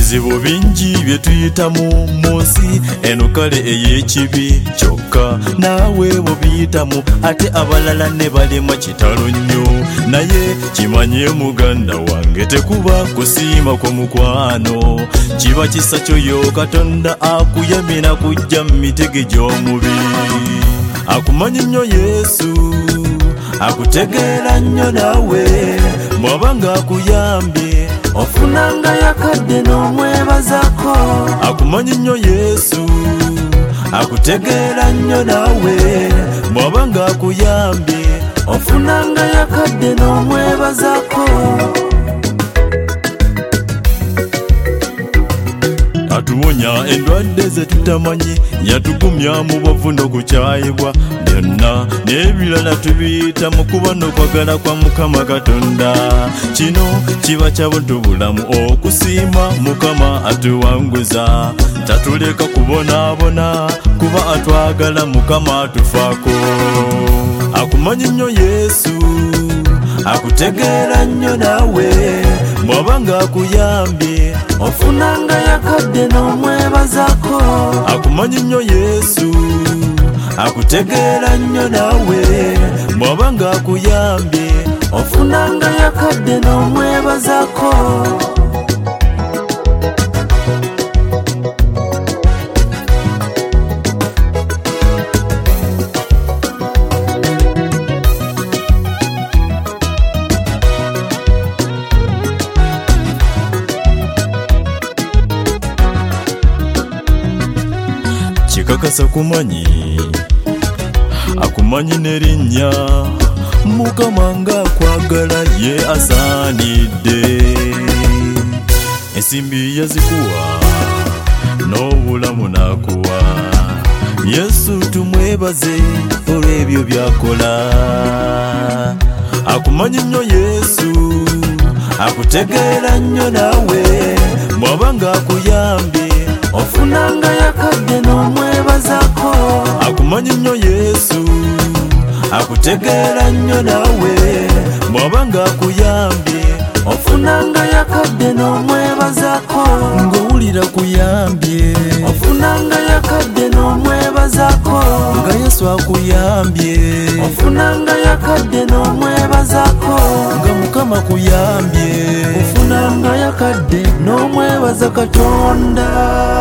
ebizibu bingi bye tuyitamu mu nsi eno kale ey'ekibi kyokka naawe bobiyitamu ate abalala ne balemwa kitalo nnyo naye kimanye muganda wange tekuba kusiima kwa mukwano kiba kisa kyoyo Katonda akuyamira kujja mu mitege gy'omubi akumanyi nnyo Yesu akutegeera nnyo nawe mwabanga akuyambye ofunanga yakadde n'omwebazako akumanyi nnyo Yesu akutegeera nnyo nawe mwabanga akuyambye ofunanga yakadde n'omwebazako atuwonya endwadde ze tutamanyi yatugumya mu bavuno kukyayibwa byonna n'ebirala tubiyita mu kuba n'okwagala kwa Mukama Katonda kino kiba kya buntubulamu okusiima Mukama atuwanguza tatuleka kubonaabona kuba atwagala Mukama atufaako akumanyi nnyo Yesu akutegeera nnyo nawe mwabanga akuyambye ofunanga yakadde n'omwebazako akumanyi nnyo Yesu akutegeera nnyo nawe mwabanga akuyambye ofunanga yakadde n'omwebazako kikakasa kumanyi akumanyi n'erinnya Mukama nga akwagala ye asaanidde ensimbi yazikuwa n'obulamu n'akuwa Yesu tumwebaze olw'ebyo byakola akumanyi nnyo Yesu akutegeera nnyo nawe mwabanga akuyambye ofunanga yakadde n'omwebazako akumanyi nnyo Yesu akutegeera nnyo nawe mwabanga akuyambye ofunanga yakadde n'omwebazako ng'owulira kuyambye ofunanga yakadde n'omwebazako nga Yesu akuyambye ofunanga yakadde n'omwebazako nga Mukama kuyambye ofunanga yakadde n'omwebaza Katonda